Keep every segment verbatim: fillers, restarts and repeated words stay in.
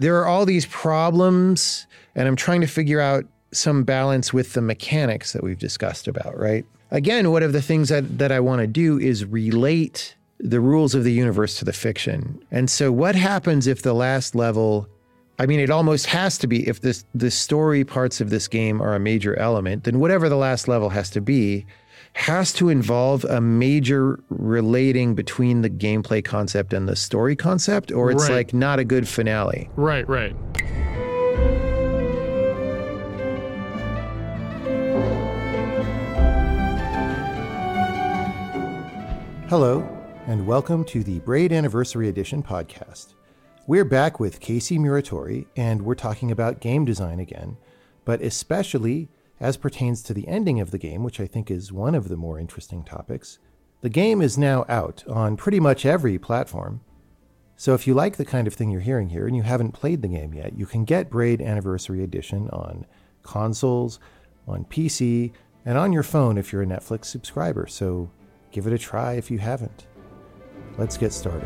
there are all these problems, and I'm trying to figure out some balance with the mechanics that we've discussed about, right? Again, one of the things that, that I want to do is relate the rules of the universe to the fiction. And so what happens if the last level, I mean, it almost has to be, if this the story parts of this game are a major element, then whatever the last level has to be, has to involve a major relating between the gameplay concept and the story concept, or it's Right. like not a good finale. Right, right. Hello, and welcome to the Braid Anniversary Edition podcast. We're back with Casey Muratori, and we're talking about game design again, but especially as pertains to the ending of the game, which I think is one of the more interesting topics. The game is now out on pretty much every platform. So if you like the kind of thing you're hearing here and you haven't played the game yet, you can get Braid Anniversary Edition on consoles, on P C, and on your phone if you're a Netflix subscriber. So give it a try if you haven't. Let's get started.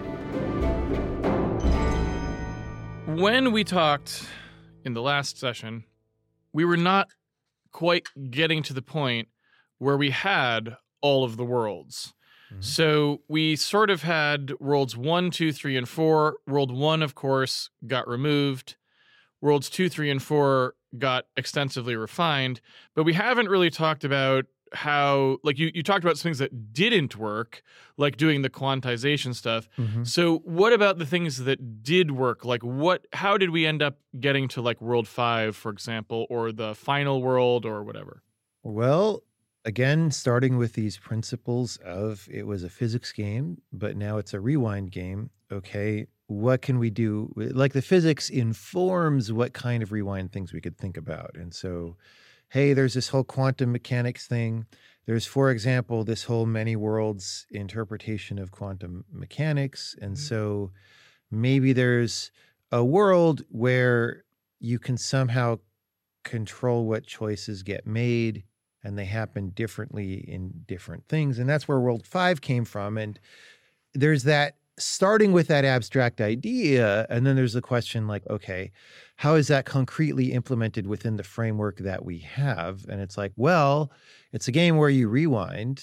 When we talked in the last session, we were not quite getting to the point where we had all of the worlds. Mm-hmm. So we sort of had worlds one, two, three, and four. World one, of course, got removed. Worlds two, three, and four got extensively refined. But we haven't really talked about how, like, you, you talked about some things that didn't work, like doing the quantization stuff. Mm-hmm. So what about the things that did work? Like, what, how did we end up getting to, like, world five, for example, or the final world or whatever? Well, again, starting with these principles of it was a physics game, but now it's a rewind game. Okay, what can we do? Like, the physics informs what kind of rewind things we could think about. And so, hey, there's this whole quantum mechanics thing. There's, for example, this whole many worlds interpretation of quantum mechanics. And mm-hmm. so maybe there's a world where you can somehow control what choices get made, and they happen differently in different things. And that's where world five came from. And there's that, starting with that abstract idea, and then there's the question like, okay, how is that concretely implemented within the framework that we have? And it's like, well, it's a game where you rewind.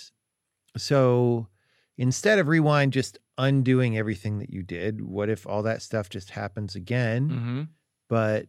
So instead of rewind just undoing everything that you did, what if all that stuff just happens again? Mm-hmm. But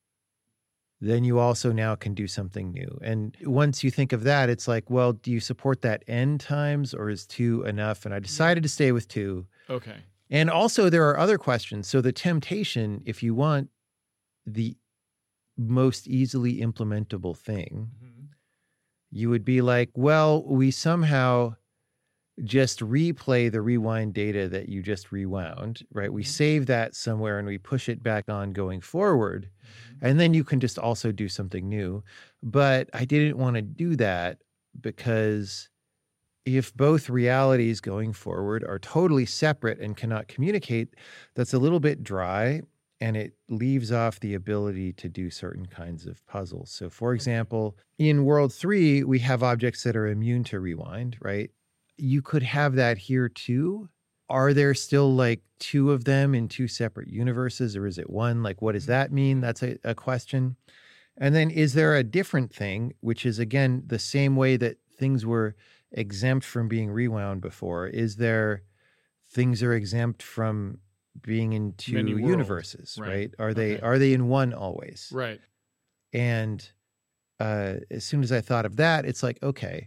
then you also now can do something new. And once you think of that, it's like, well, do you support that n times, or is two enough? And I decided to stay with two. Okay. And also there are other questions. So the temptation, if you want the most easily implementable thing, mm-hmm. you would be like, well, we somehow just replay the rewind data that you just rewound, right? We mm-hmm. save that somewhere and we push it back on going forward. Mm-hmm. And then you can just also do something new. But I didn't want to do that, because if both realities going forward are totally separate and cannot communicate, that's a little bit dry, and it leaves off the ability to do certain kinds of puzzles. So, for example, in World three, we have objects that are immune to rewind, right? You could have that here too. Are there still like two of them in two separate universes, or is it one? Like, what does that mean? That's a, a question. And then is there a different thing, which is, again, the same way that things were exempt from being rewound before? Is there things are exempt from being in two Many universes, right. right? Are they okay. are they in one always? Right. And uh, as soon as I thought of that, it's like, okay,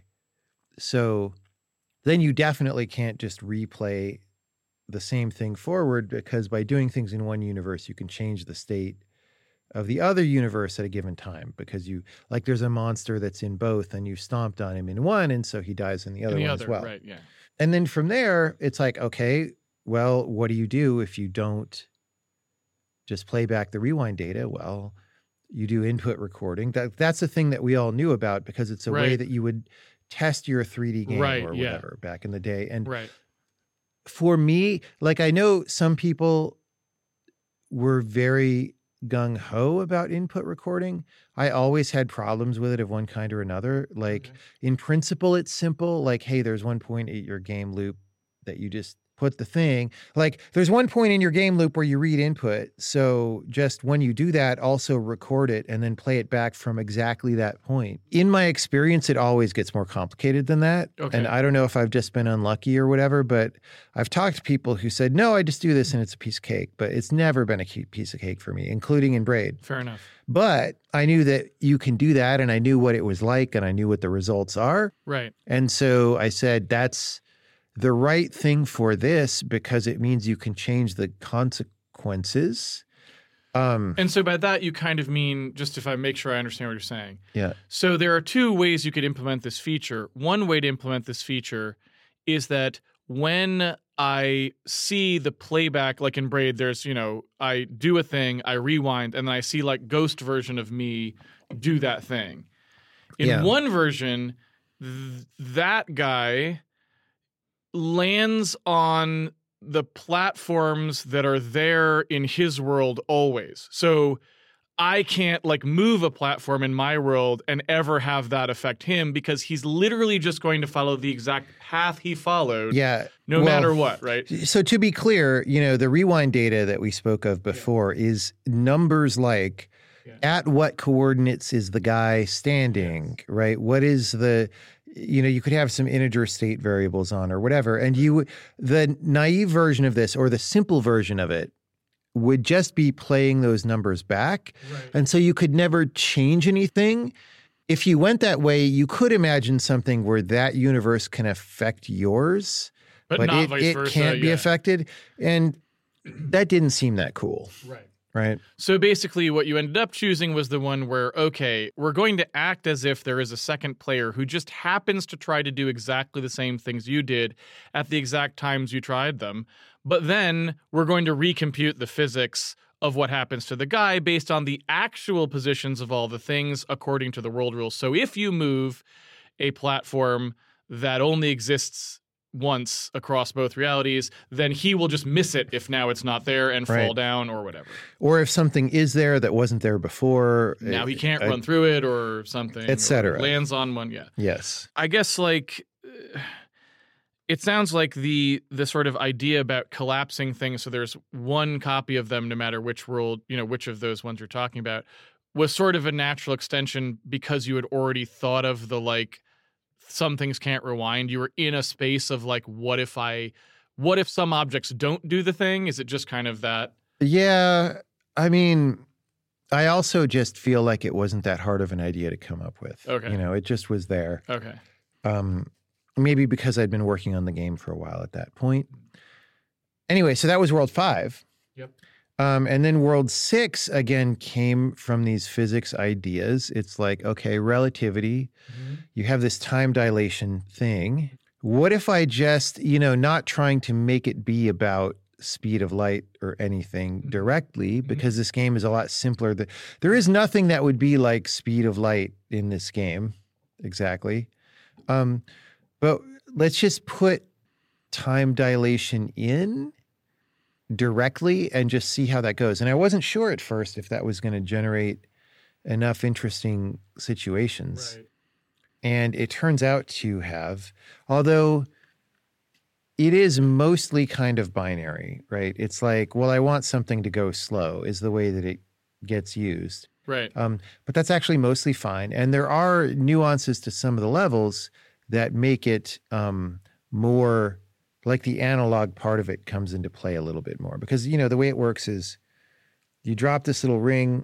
so then you definitely can't just replay the same thing forward, because by doing things in one universe, you can change the state of the other universe at a given time, because you, like, there's a monster that's in both and you stomped on him in one, and so he dies in the other in the one other, as well. Right, yeah. And then from there, it's like, okay, well, what do you do if you don't just play back the rewind data? Well, you do input recording. That That's a thing that we all knew about, because it's a right. way that you would test your three D game right, or yeah. whatever back in the day. And right. for me, like, I know some people were very gung-ho about input recording. I always had problems with it of one kind or another. Like, okay. in principle, it's simple. Like, hey, there's one point at your game loop that you just put the thing, like there's one point in your game loop where you read input. So just when you do that, also record it and then play it back from exactly that point. In my experience, it always gets more complicated than that. Okay. And I don't know if I've just been unlucky or whatever, but I've talked to people who said, no, I just do this and it's a piece of cake, but it's never been a piece of cake for me, including in Braid. Fair enough. But I knew that you can do that and I knew what it was like and I knew what the results are. Right. And so I said, that's the right thing for this because it means you can change the consequences. Um, and so by that, you kind of mean, just if I make sure I understand what you're saying. Yeah. So there are two ways you could implement this feature. One way to implement this feature is that when I see the playback, like in Braid, there's, you know, I do a thing, I rewind, and then I see like ghost version of me do that thing. In Yeah. one version, th- that guy lands on the platforms that are there in his world always. So I can't like move a platform in my world and ever have that affect him because he's literally just going to follow the exact path he followed. Yeah. No Well, matter what, right? So to be clear, you know, the rewind data that we spoke of before is numbers like Yeah. at what coordinates is the guy standing, right? What is the, you know, you could have some integer state variables on or whatever. And you, the naive version of this or the simple version of it would just be playing those numbers back. Right. And so you could never change anything. If you went that way, you could imagine something where that universe can affect yours, But, but not it, vice it versa. can't be yeah. affected. And that didn't seem that cool, Right. right? So basically what you ended up choosing was the one where, okay, we're going to act as if there is a second player who just happens to try to do exactly the same things you did at the exact times you tried them. But then we're going to recompute the physics of what happens to the guy based on the actual positions of all the things according to the world rules. So if you move a platform that only exists once across both realities, then he will just miss it if now it's not there and fall Right. down or whatever. Or if something is there that wasn't there before. Now he can't uh, run through it or something. et cetera. or Lands on one, yeah. Yes. I guess like uh, it sounds like the the sort of idea about collapsing things so there's one copy of them no matter which world, you know, which of those ones you're talking about was sort of a natural extension because you had already thought of the like some things can't rewind. You were in a space of like, what if I, what if some objects don't do the thing? Is it just kind of that? Yeah. I mean, I also just feel like it wasn't that hard of an idea to come up with. Okay. You know, it just was there. Okay. Um, maybe because I'd been working on the game for a while at that point. Anyway, so that was World five. Yep. Um, and then World six, again, came from these physics ideas. It's like, okay, relativity. Mm-hmm. You have this time dilation thing. What if I just, you know, not trying to make it be about speed of light or anything Mm-hmm. directly, because this game is a lot simpler. The- There is nothing that would be like speed of light in this game, exactly. Um, but let's just put time dilation in directly and just see how that goes. And I wasn't sure at first if that was going to generate enough interesting situations. Right. And it turns out to have, although it is mostly kind of binary, right? It's like, well, I want something to go slow is the way that it gets used. Right. Um, but that's actually mostly fine. And there are nuances to some of the levels that make it um, more like the analog part of it comes into play a little bit more. Because, you know, the way it works is you drop this little ring,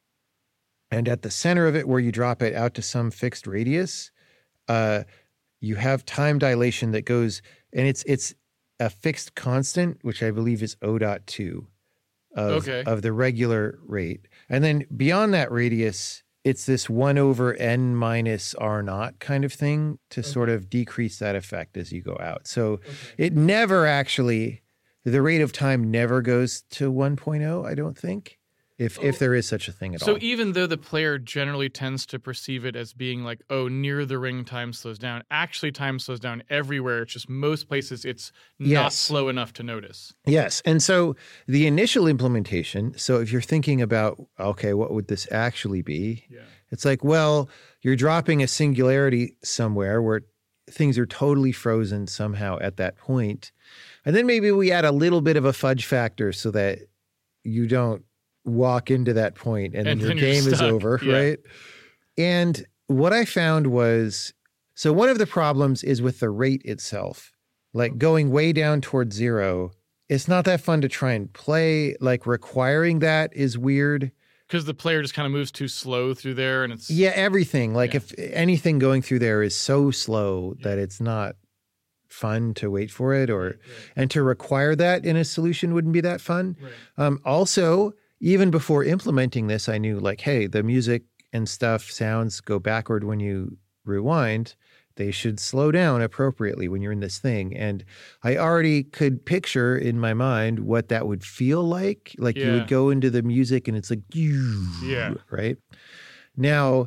and at the center of it, where you drop it out to some fixed radius, uh, you have time dilation that goes, and it's it's a fixed constant, which I believe is O dot two of, Okay. of the regular rate. And then beyond that radius, it's this one over n minus r naught kind of thing to sort of decrease that effect as you go out. So it never actually, the rate of time never goes to one point oh, I don't think, if if there is such a thing at So all. even though the player generally tends to perceive it as being like, oh, near the ring time slows down, actually time slows down everywhere. It's just most places it's not Yes. slow enough to notice. Yes. And so the initial implementation, so if you're thinking about, okay, what would this actually be? Yeah. It's like, well, you're dropping a singularity somewhere where things are totally frozen somehow at that point. And then maybe we add a little bit of a fudge factor so that you don't walk into that point and, And then your then you're game is stuck. over, Yeah. right? And what I found was, so one of the problems is with the rate itself. Like going way down towards zero, it's not that fun to try and play. Like requiring that is weird. Because the player just kind of moves too slow through there, and it's Yeah, everything. Like Yeah. if anything going through there is so slow that it's not fun to wait for it, or and to require that in a solution wouldn't be that fun. Right. Um, also, even before implementing this, I knew like, hey, the music and stuff sounds go backward when you rewind. They should slow down appropriately when you're in this thing. And I already could picture in my mind what that would feel like. Like you Yeah. would go into the music and it's like, Yeah. right? Now,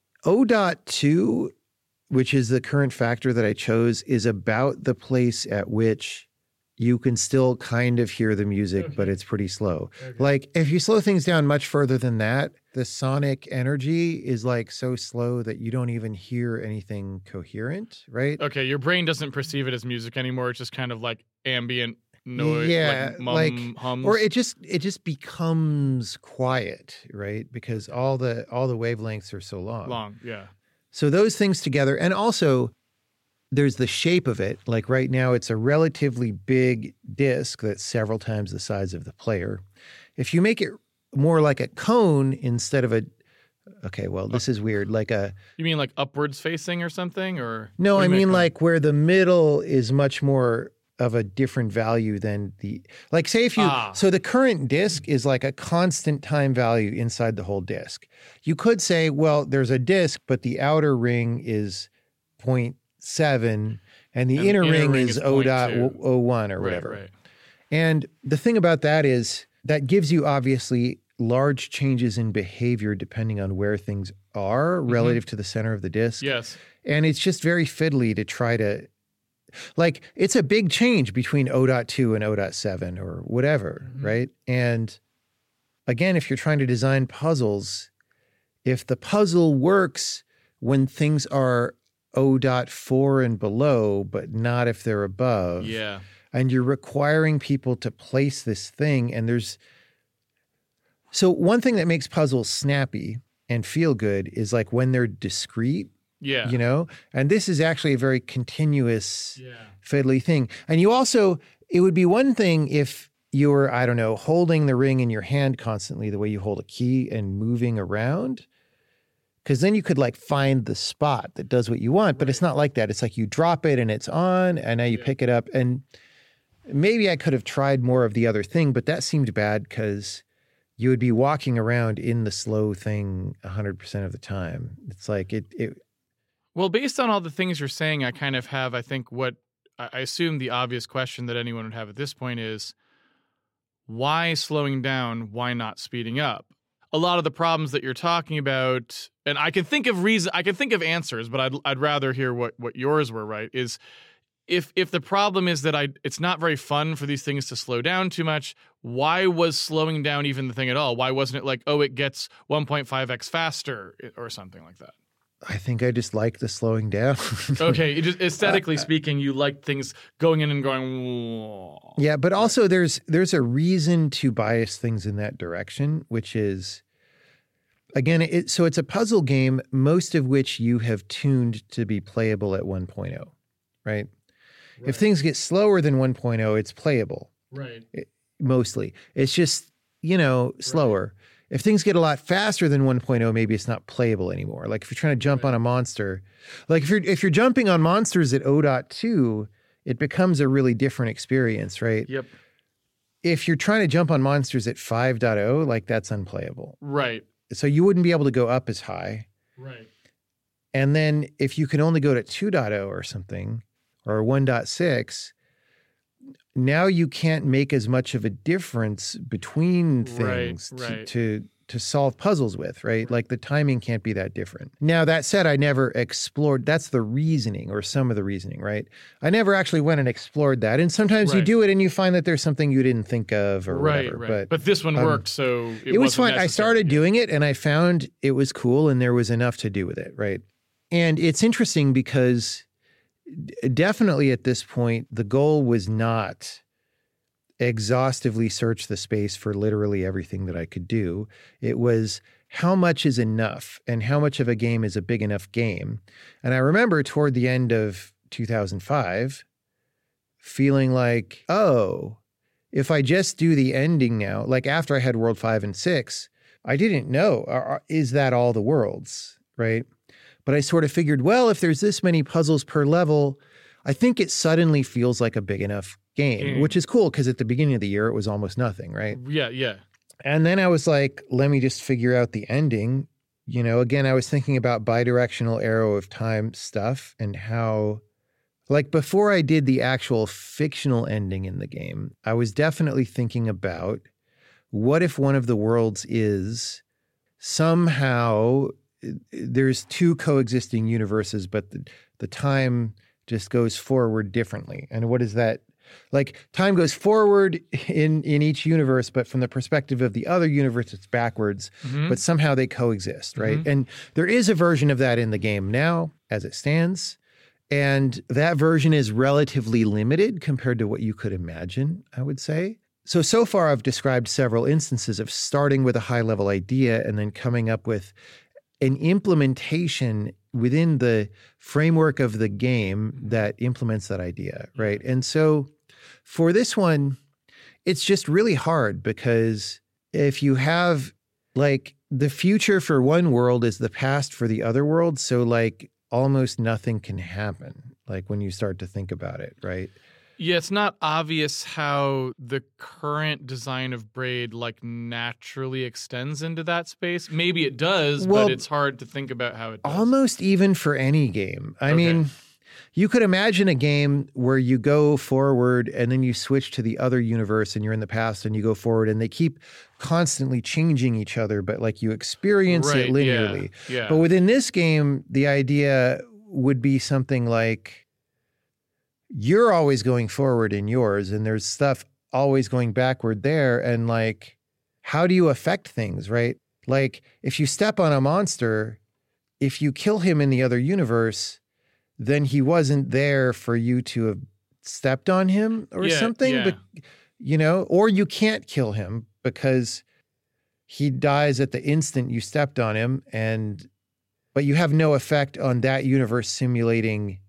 O dot two, which is the current factor that I chose, is about the place at which you can still kind of hear the music, but it's pretty slow. Like if you slow things down much further than that, the sonic energy is like so slow that you don't even hear anything coherent, right? Okay, your brain doesn't perceive it as music anymore. It's just kind of like ambient noise, Yeah, like, mum, like- hums. Or it just it just becomes quiet, right? Because all the all the wavelengths are so long. long, yeah. So those things together, and also there's the shape of it. Like right now, it's a relatively big disc that's several times the size of the player. If you make it more like a cone instead of a, okay, well, this is weird. Like a, You mean like upwards facing or something, or no, what do I you mean of? like where the middle is much more of a different value than the, like say if you, Ah. so the current disk is like a constant time value inside the whole disk. You could say, well, there's a disk, but the outer ring is zero point seven and the And the inner inner ring ring is is zero point zero point two. zero one or Right, whatever. right. And the thing about that is that gives you obviously large changes in behavior depending on where things are relative to the center of the disk. Yes. And it's just very fiddly to try to, like, it's a big change between O dot two and O dot seven or whatever, right? And again, if you're trying to design puzzles, if the puzzle works when things are O dot four and below, but not if they're above, Yeah. and you're requiring people to place this thing, and there's, so one thing that makes puzzles snappy and feel good is like when they're discrete, Yeah. you know, and this is actually a very continuous, Yeah. fiddly thing. And you also, it would be one thing if you were, I don't know, holding the ring in your hand constantly the way you hold a key and moving around, because then you could like find the spot that does what you want, but it's not like that. It's like you drop it and it's on, and now you Yeah. pick it up. And maybe I could have tried more of the other thing, but that seemed bad because you would be walking around in the slow thing one hundred percent of the time. It's like it, it Well, based on all the things you're saying, I kind of have, I think, what I I assume the obvious question that anyone would have at this point is, why slowing down? Why not speeding up? A lot of the problems that you're talking about, and I can think of reason, I can think of answers, but I'd I'd rather hear what what yours were. Right? Is if if the problem is that I it's not very fun for these things to slow down too much, why was slowing down even the thing at all? Why wasn't it like, oh, it gets one point five x faster or something like that? I think I just like the slowing down. Okay, it just, aesthetically speaking, you like things going in and going. Whoa. Yeah, but also there's there's a reason to bias things in that direction, which is, again, it, so it's a puzzle game, most of which you have tuned to be playable at one point oh, right? If things get slower than one point oh, it's playable, Right. mostly. It's just, you know, slower. If things get a lot faster than one point oh, maybe it's not playable anymore. Like if you're trying to jump on a monster, like if you're if you're jumping on monsters at O dot two, it becomes a really different experience, right? Yep. If you're trying to jump on monsters at five point oh, like that's unplayable. Right. So you wouldn't be able to go up as high. Right. And then if you can only go to two point oh or something, or one point six, now you can't make as much of a difference between things Right, to, right. to to solve puzzles with, right? Like the timing can't be that different. Now, that said, I never explored, that's the reasoning or some of the reasoning, right? I never actually went and explored that. And sometimes you Right. do it and you find that there's something you didn't think of or Right. whatever. Right. But, But, this one um, worked, so it, it was wasn't fun. I necessary. started doing it and I found it was cool and there was enough to do with it, right? And it's interesting because definitely at this point, the goal was not exhaustively search the space for literally everything that I could do. It was how much is enough and how much of a game is a big enough game. And I remember toward the end of two thousand five feeling like, oh, if I just do the ending now, like after I had World five and six, I didn't know, are, is that all the worlds, right? But I sort of figured, well, if there's this many puzzles per level, I think it suddenly feels like a big enough game, mm. which is cool because at the beginning of the year, it was almost nothing, right? Yeah, yeah. And then I was like, let me just figure out the ending. You know, again, I was thinking about bidirectional arrow of time stuff and how, like before I did the actual fictional ending in the game, I was definitely thinking about what if one of the worlds is somehow there's two coexisting universes, but the, the time just goes forward differently. And what is that? Like time goes forward in, in each universe, but from the perspective of the other universe, it's backwards, mm-hmm. but somehow they coexist, right? Mm-hmm. And there is a version of that in the game now as it stands. And that version is relatively limited compared to what you could imagine, I would say. So, so far I've described several instances of starting with a high level idea and then coming up with an implementation within the framework of the game that implements that idea, right? And so for this one, it's just really hard because if you have like the future for one world is the past for the other world, so like almost nothing can happen, like when you start to think about it, right? Yeah, it's not obvious how the current design of Braid like naturally extends into that space. Maybe it does, well, but it's hard to think about how it does. Almost even for any game. I okay. mean, you could imagine a game where you go forward and then you switch to the other universe and you're in the past and you go forward and they keep constantly changing each other, but like you experience right, it linearly. Yeah, yeah. But within this game, the idea would be something like, you're always going forward in yours and there's stuff always going backward there. And like, how do you affect things, right? Like if you step on a monster, if you kill him in the other universe, then he wasn't there for you to have stepped on him or yeah, something, yeah. but you know, or you can't kill him because he dies at the instant you stepped on him. And, but you have no effect on that universe simulating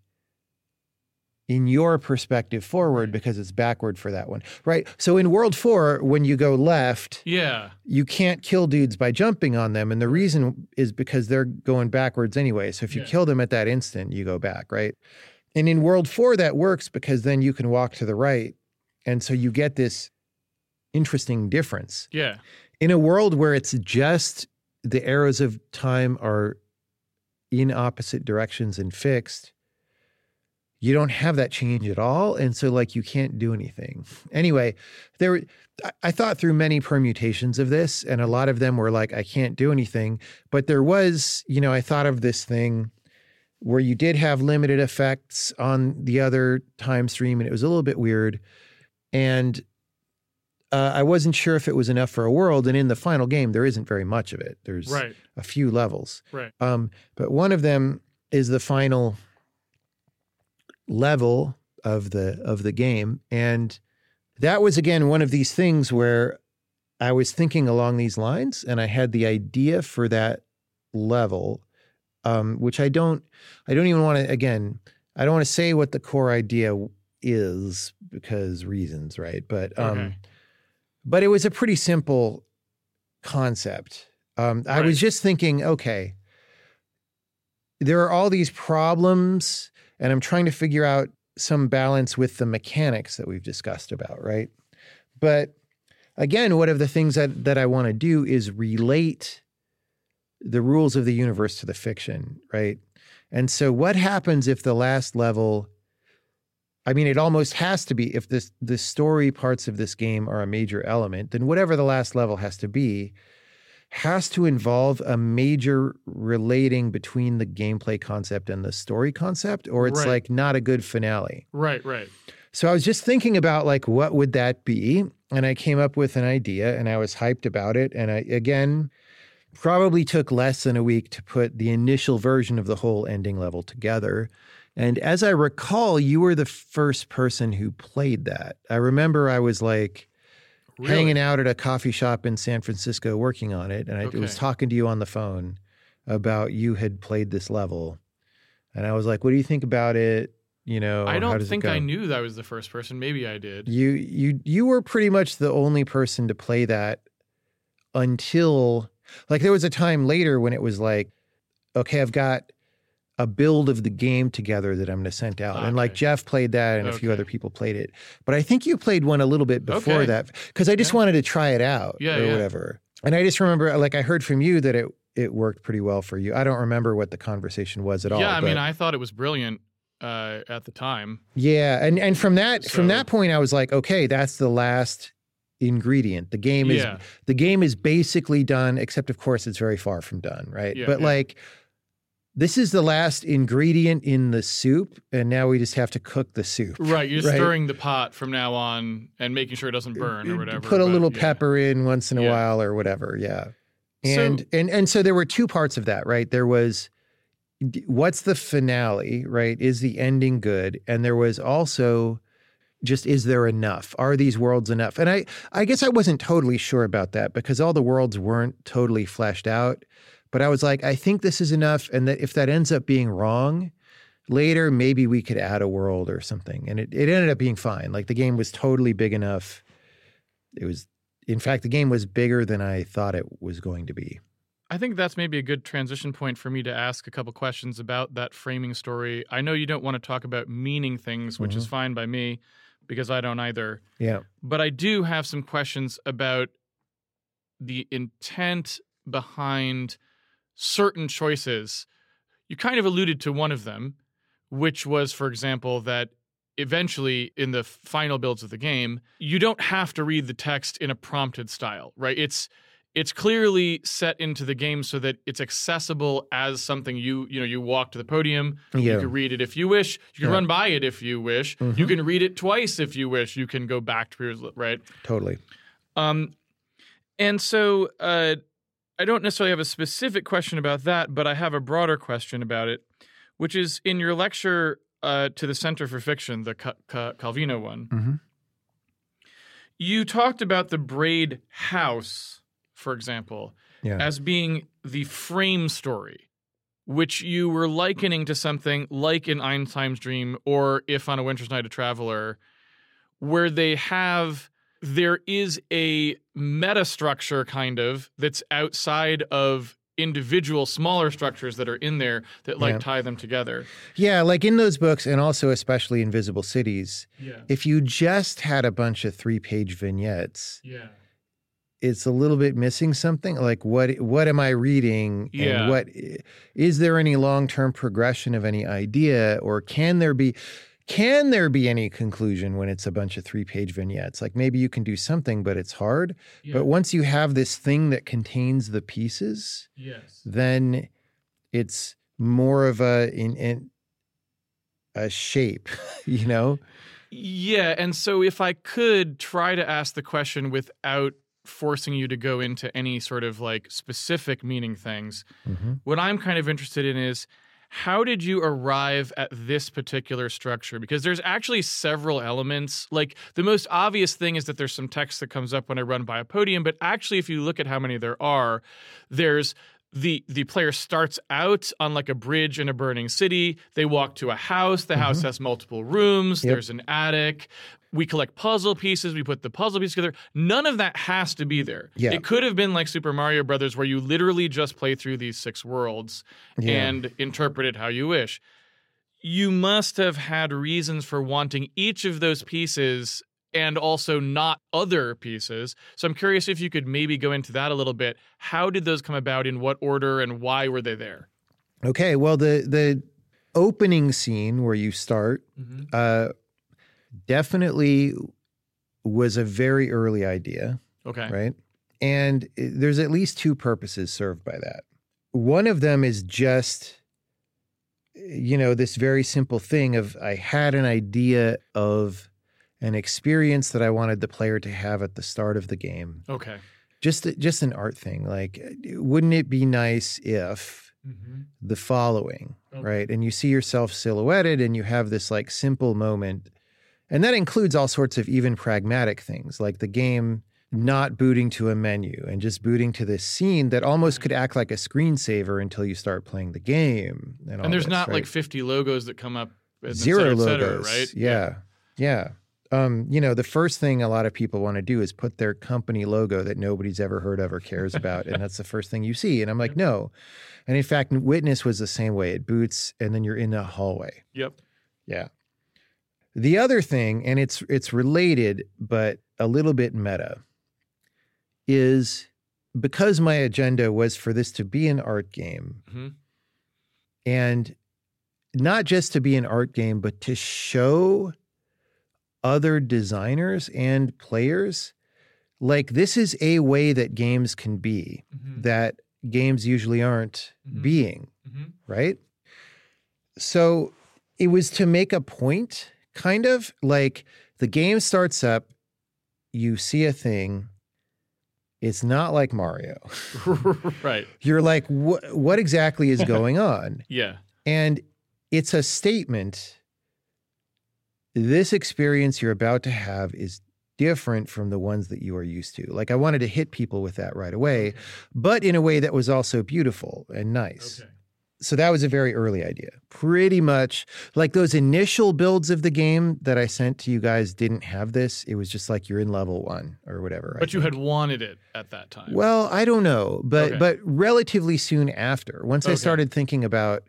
in your perspective forward because it's backward for that one, right? So in World four, when you go left, yeah, you can't kill dudes by jumping on them. And the reason is because they're going backwards anyway. So if you yeah. kill them at that instant, you go back, right? And in World four, that works because then you can walk to the right. And so you get this interesting difference. Yeah. In a world where it's just the arrows of time are in opposite directions and fixed, you don't have that change at all. And so like you can't do anything. Anyway, there I thought through many permutations of this and a lot of them were like, I can't do anything. But there was, you know, I thought of this thing where you did have limited effects on the other time stream and it was a little bit weird. And uh, I wasn't sure if it was enough for a world. And in the final game, there isn't very much of it. There's right. a few levels. Right. Um, but one of them is the final level of the of the game. And that was, again, one of these things where I was thinking along these lines and I had the idea for that level, um, which I don't, I don't even want to, again, I don't want to say what the core idea is because reasons, right? But, um, okay. but it was a pretty simple concept. Um, I right. was just thinking, okay, there are all these problems and I'm trying to figure out some balance with the mechanics that we've discussed about, right? But again, one of the things that, that I want to do is relate the rules of the universe to the fiction, right? And so what happens if the last level, I mean, it almost has to be, if this the story parts of this game are a major element, then whatever the last level has to be, has to involve a major relating between the gameplay concept and the story concept, or it's right. like not a good finale. Right, right. So I was just thinking about like, what would that be? And I came up with an idea and I was hyped about it. And I, again, probably took less than a week to put the initial version of the whole ending level together. And as I recall, you were the first person who played that. I remember I was like Really? hanging out at a coffee shop in San Francisco working on it. And I Okay. was talking to you on the phone about you had played this level. And I was like, what do you think about it? You know, I how don't does it think go? I knew that I was the first person. Maybe I did. You you you were pretty much the only person to play that until like there was a time later when it was like, okay, I've got a build of the game together that I'm going to send out. And like Okay. Jeff played that and a few Okay. other people played it. But I think you played one a little bit before Okay. that because I just Yeah. wanted to try it out Yeah, or yeah. whatever. And I just remember like I heard from you that it it worked pretty well for you. I don't remember what the conversation was at all. Yeah, I mean, but- I thought it was brilliant uh, at the time. Yeah, and and from that from So- that point I was like, okay, that's the last ingredient. The game is Yeah. the game is basically done, except of course it's very far from done, right? Yeah, but yeah. like this is the last ingredient in the soup, and now we just have to cook the soup. Right, you're Right. stirring the pot from now on and making sure it doesn't burn or whatever. Put a but little yeah. pepper in once in a Yeah. while or whatever, yeah. So- And and and so there were two parts of that, right? There was d- what's the finale, right? Is the ending good? And there was also just is there enough? Are these worlds enough? And I I guess I wasn't totally sure about that because all the worlds weren't totally fleshed out. But I was like, I think this is enough, and that if that ends up being wrong, later maybe we could add a world or something. And it, it ended up being fine. Like the game was totally big enough. It was, in fact, the game was bigger than I thought it was going to be. I think that's maybe a good transition point for me to ask a couple questions about that framing story. I know you don't want to talk about meaning things, which is fine by me because I don't either. Yeah. But I do have some questions about the intent behind certain choices. You kind of alluded to one of them, which was, for example, that eventually in the final builds of the game, you don't have to read the text in a prompted style, right? It's it's clearly set into the game so that it's accessible as something you, you know, you walk to the podium, Yeah. you can read it if you wish, you can Yeah. run by it if you wish, you can read it twice if you wish, you can go back to previous, right? Totally. Um, and so uh, I don't necessarily have a specific question about that, but I have a broader question about it, which is in your lecture uh, to the Center for Fiction, the Ca- Ca- Calvino one, Mm-hmm. you talked about the Braid house, for example, Yeah. as being the frame story, which you were likening to something like in Einstein's Dream or If on a Winter's Night a Traveler, where they have, there is a meta structure kind of that's outside of individual smaller structures that are in there that like Yeah. tie them together. Yeah, like in those books, and also especially Invisible Cities, Yeah. if you just had a bunch of three-page vignettes, Yeah. it's a little bit missing something. Like what what am I reading? Yeah. And what is there any long-term progression of any idea, or can there be can there be any conclusion when it's a bunch of three-page vignettes? Like maybe you can do something, but it's hard. Yeah. But once you have this thing that contains the pieces, Yes. then it's more of a in, in a shape, you know? Yeah, and so if I could try to ask the question without forcing you to go into any sort of like specific meaning things, Mm-hmm. what I'm kind of interested in is how did you arrive at this particular structure? Because there's actually several elements. Like the most obvious thing is that there's some text that comes up when I run by a podium, but actually if you look at how many there are, there's the the player starts out on like a bridge in a burning city. They walk to a house. The house has multiple rooms. Yep. There's an attic. We collect puzzle pieces. We put the puzzle pieces together. None of that has to be there. Yeah. It could have been like Super Mario Brothers, where you literally just play through these six worlds Yeah. and interpret it how you wish. You must have had reasons for wanting each of those pieces and also not other pieces. So I'm curious if you could maybe go into that a little bit. How did those come about? In what order? And why were they there? Okay, well, the the opening scene where you start uh, definitely was a very early idea, Okay. right? And i- there's at least two purposes served by that. One of them is just, you know, this very simple thing of I had an idea of an experience that I wanted the player to have at the start of the game. Okay. Just just an art thing. Like, wouldn't it be nice if Mm-hmm. the following, Okay. right? And you see yourself silhouetted and you have this like simple moment. And that includes all sorts of even pragmatic things, like the game not booting to a menu and just booting to this scene that almost could act like a screensaver until you start playing the game. And, all And there's this, not right? like fifty logos that come up. And et Zero cetera, et cetera, logos, right? Yeah, yeah. Um, you know, the first thing a lot of people want to do is put their company logo that nobody's ever heard of or cares about, and that's the first thing you see. And I'm like, no. And in fact, Witness was the same way. It boots, and then you're in a hallway. Yep. Yeah. The other thing, and it's it's related, but a little bit meta, is because my agenda was for this to be an art game, Mm-hmm. and not just to be an art game, but to show other designers and players, like this is a way that games can be, Mm-hmm. that games usually aren't Mhm. being, Mm-hmm. right? So it was to make a point, kind of like the game starts up, you see a thing, it's not like Mario. Right. You're like, what, what exactly is going on? Yeah. And it's a statement. This experience you're about to have is different from the ones that you are used to. Like I wanted to hit people with that right away, but in a way that was also beautiful and nice. Okay. So that was a very early idea. Pretty much like those initial builds of the game that I sent to you guys didn't have this. It was just like you're in level one or whatever. I But you think. had wanted it at that time. Well, I don't know, but Okay. but relatively soon after, once I Okay. started thinking about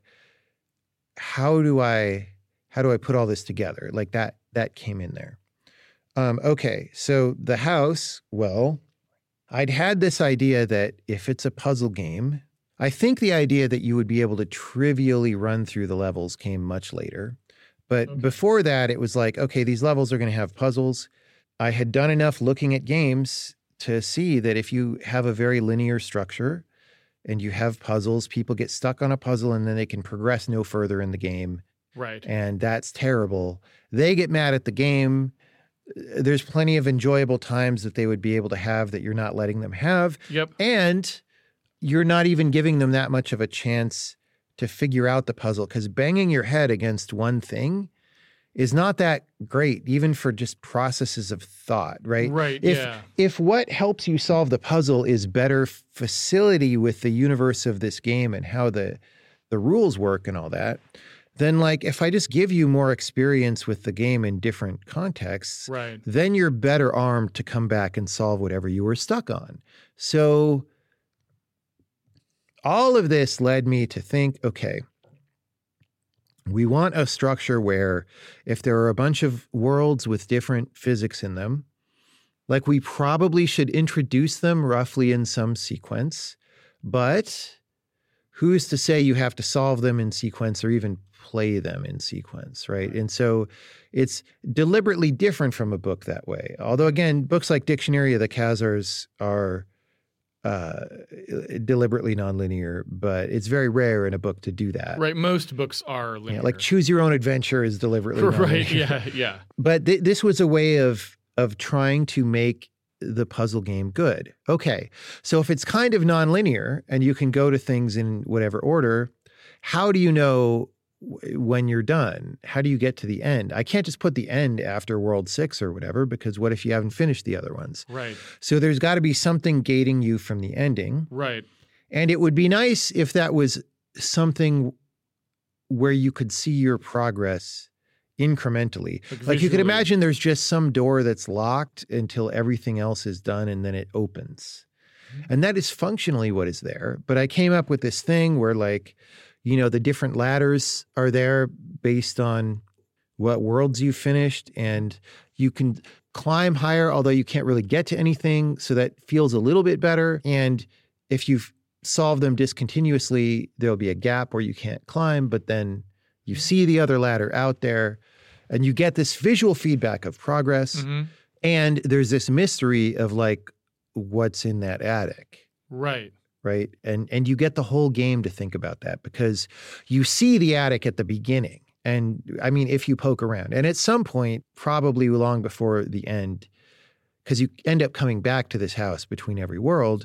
how do I how do I put all this together, like that that came in there. Um, okay, so the house. Well, I'd had this idea that if it's a puzzle game, I think the idea that you would be able to trivially run through the levels came much later. But Okay. before that, it was like, okay, these levels are going to have puzzles. I had done enough looking at games to see that if you have a very linear structure and you have puzzles, people get stuck on a puzzle and then they can progress no further in the game. Right. And that's terrible. They get mad at the game. There's plenty of enjoyable times that they would be able to have that you're not letting them have. Yep. And you're not even giving them that much of a chance to figure out the puzzle, because banging your head against one thing is not that great, even for just processes of thought, right? Right. If, yeah. if what helps you solve the puzzle is better facility with the universe of this game and how the, the rules work and all that, then like if I just give you more experience with the game in different contexts, Right. then you're better armed to come back and solve whatever you were stuck on. So all of this led me to think, okay, we want a structure where if there are a bunch of worlds with different physics in them, like we probably should introduce them roughly in some sequence, but who's to say you have to solve them in sequence or even play them in sequence, right? And so it's deliberately different from a book that way. Although again, books like Dictionary of the Khazars are uh, deliberately nonlinear, but it's very rare in a book to do that. Right. Most books are linear. Yeah, like Choose Your Own Adventure is deliberately nonlinear. Right. Yeah. Yeah. But th- this was a way of of trying to make the puzzle game good. Okay, so if it's kind of nonlinear and you can go to things in whatever order, how do you know w- when you're done? How do you get to the end? I can't just put the end after World Six or whatever, because what if you haven't finished the other ones? Right. So there's got to be something gating you from the ending. Right. And it would be nice if that was something where you could see your progress incrementally. Like Like you could visually. imagine there's just some door that's locked until everything else is done and then it opens. And that is functionally what is there. But I came up with this thing where like, you know, the different ladders are there based on what worlds you finished, and you can climb higher, although you can't really get to anything. So that feels a little bit better. And if you've solved them discontinuously, there'll be a gap where you can't climb, but then you see the other ladder out there and you get this visual feedback of progress. Hmm. And there's this mystery of like, what's in that attic, Right. right? And and you get the whole game to think about that, because you see the attic at the beginning. And I mean, if you poke around, and at some point, probably long before the end, because you end up coming back to this house between every world.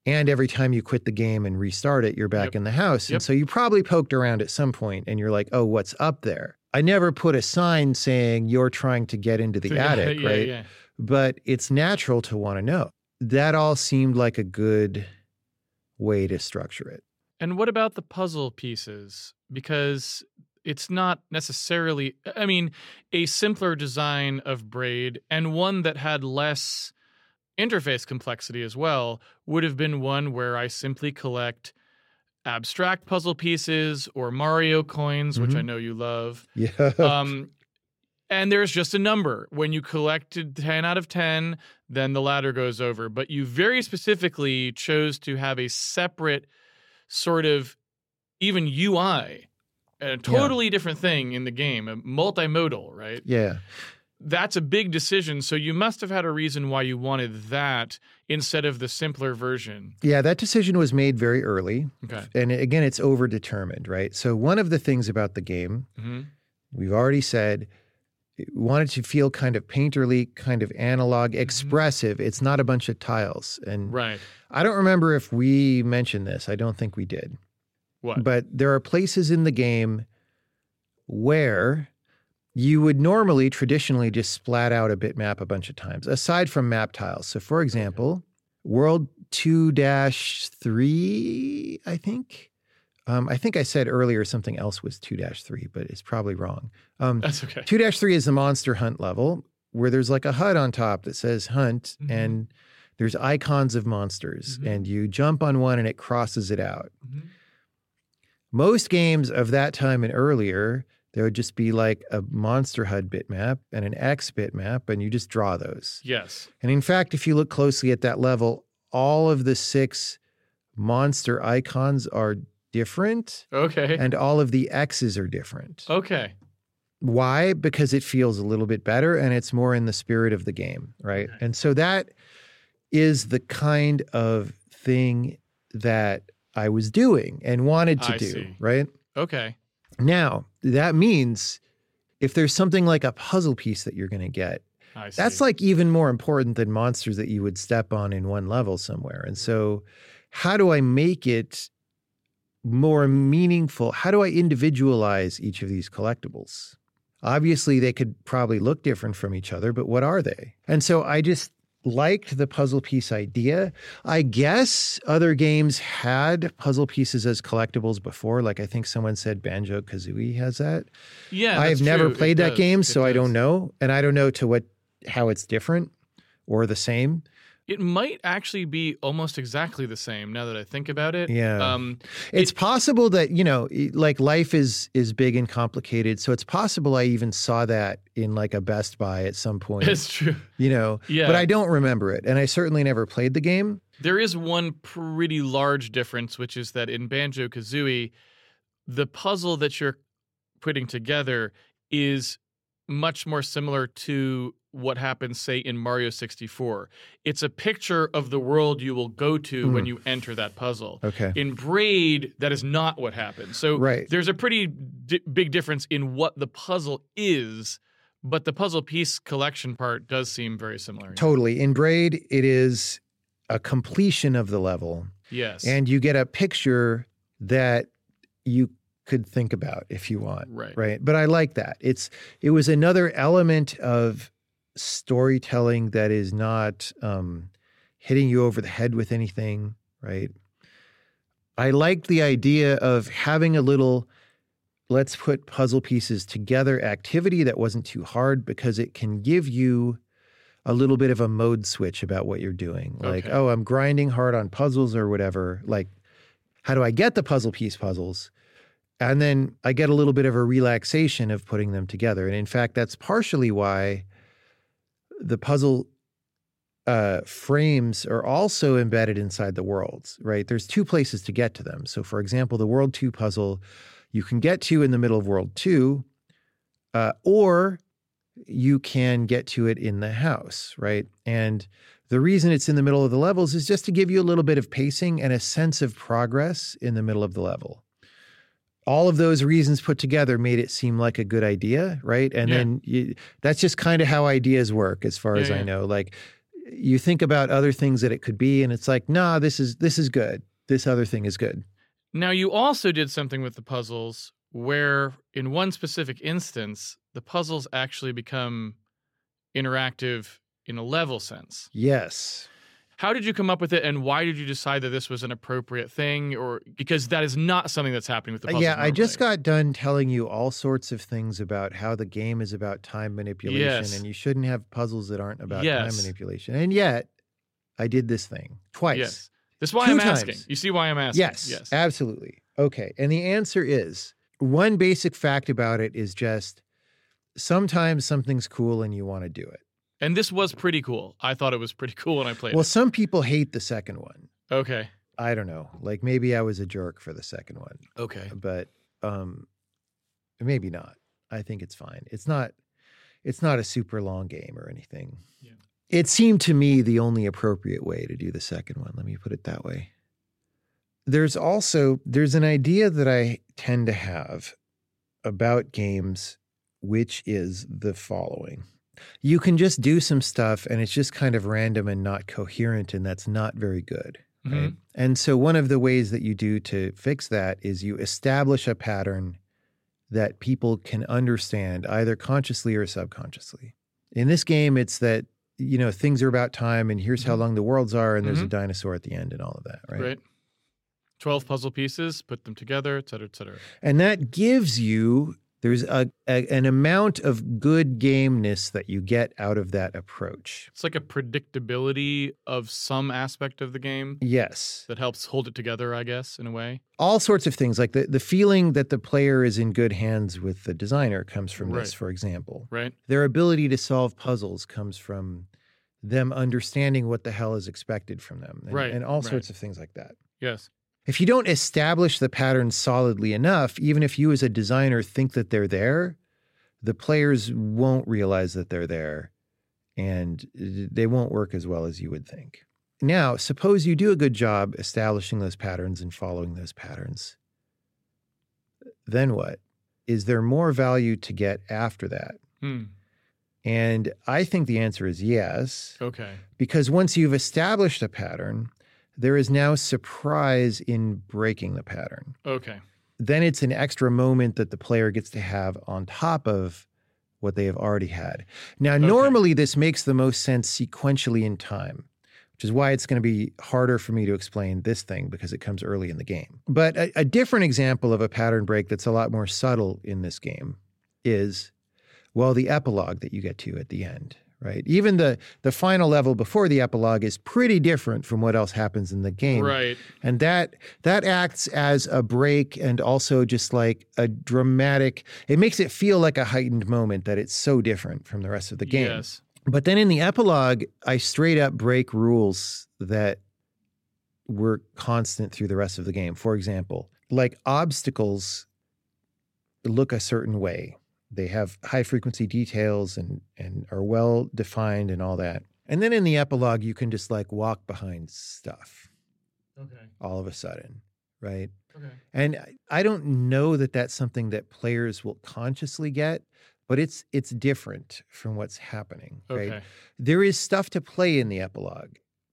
And every time you quit the game and restart it, you're back Yep. in the house. Yep. And so you probably poked around at some point and you're like, oh, what's up there? I never put a sign saying you're trying to get into the Yeah, attic, yeah, right? yeah. But it's natural to want to know. That all seemed like a good way to structure it. And what about the puzzle pieces? Because it's not necessarily, I mean, a simpler design of Braid and one that had less interface complexity as well would have been one where I simply collect abstract puzzle pieces or Mario coins, which Mhm. I know you love. Yeah. Um, and there's just a number. When you collected ten out of ten, then the ladder goes over. But you very specifically chose to have a separate sort of even U I, a totally different thing in the game, a multimodal, right? yeah. That's a big decision. So you must have had a reason why you wanted that instead of the simpler version. Yeah, that decision was made very early. Okay. And again, it's overdetermined, right? So one of the things about the game, Mm-hmm. we've already said, it wanted to feel kind of painterly, kind of analog, expressive. It's not a bunch of tiles. And Right. I don't remember if we mentioned this. I don't think we did. What? But there are places in the game where you would normally, traditionally, just splat out a bitmap a bunch of times, aside from map tiles. So, for example, World two dash three, I think. Um, I think I said earlier something else was two dash three, but it's probably wrong. Um, That's okay. two dash three is the monster hunt level where there's like a H U D on top that says hunt, Mhm. and there's icons of monsters, Mhm. and you jump on one and it crosses it out. Mhm. Most games of that time and earlier, there would just be like a monster H U D bitmap and an X bitmap, and you just draw those. Yes. And in fact, if you look closely at that level, all of the six monster icons are different, Okay. and all of the X's are different. Okay. Why? Because it feels a little bit better and it's more in the spirit of the game, right? Okay. And so that is the kind of thing that I was doing and wanted to I do, see. right? Okay. Now, that means if there's something like a puzzle piece that you're going to get, I see. that's like even more important than monsters that you would step on in one level somewhere. And so, how do I make it more meaningful? How do I individualize each of these collectibles? Obviously, they could probably look different from each other, but what are they? And so I just liked the puzzle piece idea. I guess other games had puzzle pieces as collectibles before. Like I think someone said Banjo-Kazooie has that. Yeah. I've that's never true. It played that does. game, It so I does. don't know. And I don't know to what how it's different or the same. It might actually be almost exactly the same now that I think about it. Yeah. Um, It's It- possible that, you know, like life is is big and complicated. So it's possible I even saw that in like a Best Buy at some point, it's true. you know, Yeah. but I don't remember it. And I certainly never played the game. There is one pretty large difference, which is that in Banjo-Kazooie, the puzzle that you're putting together is much more similar to what happens, say, in Mario sixty-four. It's a picture of the world you will go to when you enter that puzzle. Okay. In Braid, that is not what happens. So Right. there's a pretty di- big difference in what the puzzle is, but the puzzle piece collection part does seem very similar. Totally. In Braid, it is a completion of the level. Yes. And you get a picture that you could think about if you want. Right. Right. But I like that. It's it was another element of storytelling that is not um, hitting you over the head with anything, right? I liked the idea of having a little let's put puzzle pieces together activity that wasn't too hard because it can give you a little bit of a mode switch about what you're doing. Like, Okay. oh, I'm grinding hard on puzzles or whatever. Like, how do I get the puzzle piece puzzles? And then I get a little bit of a relaxation of putting them together. And in fact, that's partially why the puzzle uh, frames are also embedded inside the worlds, right? There's two places to get to them. So for example, the World two puzzle you can get to in the middle of World two, uh, or you can get to it in the house, right? And the reason it's in the middle of the levels is just to give you a little bit of pacing and a sense of progress in the middle of the level. All of those reasons put together made it seem like a good idea, right? And Yeah. then you, that's just kind of how ideas work, as far Yeah, as I yeah. know. Like you think about other things that it could be, and it's like, nah, this is this is good. This other thing is good. Now, you also did something with the puzzles where, in one specific instance, the puzzles actually become interactive in a level sense. Yes. How did you come up with it, and why did you decide that this was an appropriate thing? Or because that is not something that's happening with the puzzles Yeah, normally. I just got done telling you all sorts of things about how the game is about time manipulation, Yes. and you shouldn't have puzzles that aren't about Yes. time manipulation. And yet, I did this thing twice. Yes. This is why Two I'm times. asking. You see why I'm asking? Yes, Yes. absolutely. Okay. And the answer is, one basic fact about it is just sometimes something's cool and you want to do it. And this was pretty cool. I thought it was pretty cool when I played Well, it. some people hate the second one. Okay. I don't know. Like maybe I was a jerk for the second one, Okay. but um, maybe not. I think it's fine. It's not. It's not a super long game or anything. Yeah. It seemed to me the only appropriate way to do the second one. Let me put it that way. There's also there's an idea that I tend to have about games, which is the following. You can just do some stuff and it's just kind of random and not coherent, and that's not very good. Right? Mhm. And so one of the ways that you do to fix that is you establish a pattern that people can understand either consciously or subconsciously. In this game, it's that, you know, things are about time and here's how long the worlds are and there's a Mhm. dinosaur at the end and all of that, right? Right. twelve puzzle pieces, put them together, et cetera, et cetera. And that gives you, there's a, a an amount of good gameness that you get out of that approach. It's like a predictability of some aspect of the game Yes. that helps hold it together, I guess, in a way. All sorts of things, like the, the feeling that the player is in good hands with the designer comes from this, Right. for example. Right? Their ability to solve puzzles comes from them understanding what the hell is expected from them. And, Right, and all right. sorts of things like that. Yes. If you don't establish the patterns solidly enough, even if you as a designer think that they're there, the players won't realize that they're there and they won't work as well as you would think. Now, suppose you do a good job establishing those patterns and following those patterns. Then what? Is there more value to get after that? Hmm. And I think the answer is yes, Okay. because once you've established a pattern, there is now surprise in breaking the pattern. Okay. Then it's an extra moment that the player gets to have on top of what they have already had. Now, normally this makes the most sense sequentially in time, which is why it's going to be harder for me to explain this thing because it comes early in the game. But a, a different example of a pattern break that's a lot more subtle in this game is, well, the epilogue that you get to at the end. Right. Even the the final level before the epilogue is pretty different from what else happens in the game. Right. And that that acts as a break and also just like a dramatic, it makes it feel like a heightened moment that it's so different from the rest of the game. Yes. But then in the epilogue, I straight up break rules that were constant through the rest of the game. For example, like obstacles look a certain way. They have high frequency details and, and are well defined and all that. And then in the epilogue, you can just like walk behind stuff Okay. all of a sudden, right? Okay. And I- I don't know that that's something that players will consciously get, but it's it's different from what's happening, right? Okay. There is stuff to play in the epilogue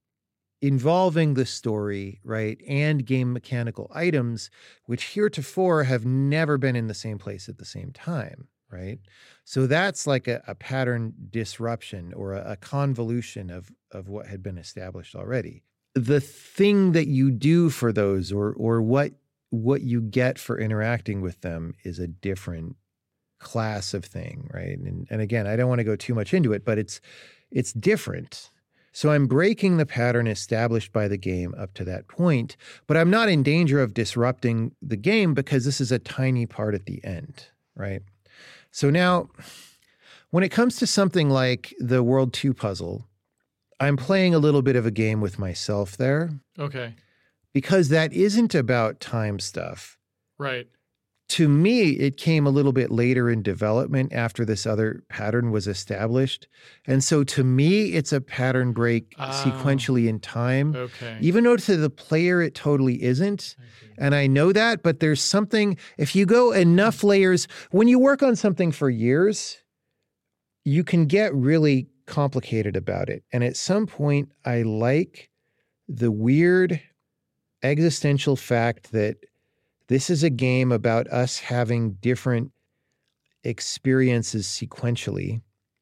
involving the story, right, and game mechanical items, which heretofore have never been in the same place at the same time. Right. So that's like a, a pattern disruption or a, a convolution of, of what had been established already. The thing that you do for those or or what what you get for interacting with them is a different class of thing. Right. And and again, I don't want to go too much into it, but it's it's different. So I'm breaking the pattern established by the game up to that point, but I'm not in danger of disrupting the game because this is a tiny part at the end. Right. So now, when it comes to something like the World two puzzle, I'm playing a little bit of a game with myself there Okay. because that isn't about time stuff. Right. To me, it came a little bit later in development after this other pattern was established. And so to me, it's a pattern break Oh. sequentially in time. Okay. Even though to the player it totally isn't. And I know that, but there's something, if you go enough layers, when you work on something for years, you can get really complicated about it. And at some point, I like the weird existential fact that this is a game about us having different experiences sequentially.